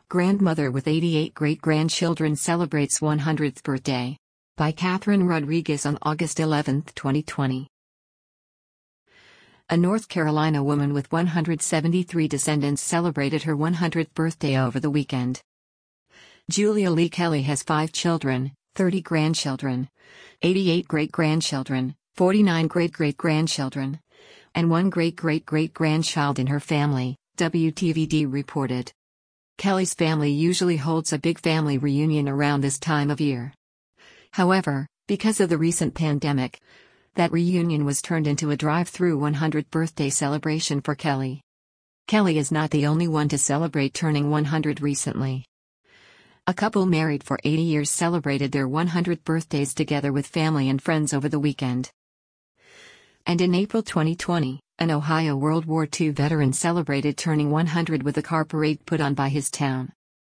Grandmother with 88 great-grandchildren celebrates 100th birthday. By Catherine Rodriguez on August 11, 2020. A North Carolina woman with 173 descendants celebrated her 100th birthday over the weekend. Julia Lee Kelly has 5 children, 30 grandchildren, 88 great-grandchildren, 49 great-great-grandchildren, and 1 great-great-great-grandchild in her family, WTVD reported. Kelly's family usually holds a big family reunion around this time of year. However, because of the recent pandemic, that reunion was turned into a drive-through 100th birthday celebration for Kelly. Kelly is not the only one to celebrate turning 100 recently. A couple married for 80 years celebrated their 100th birthdays together with family and friends over the weekend. And in April 2020, an Ohio World War II veteran celebrated turning 100 with a car parade put on by his town.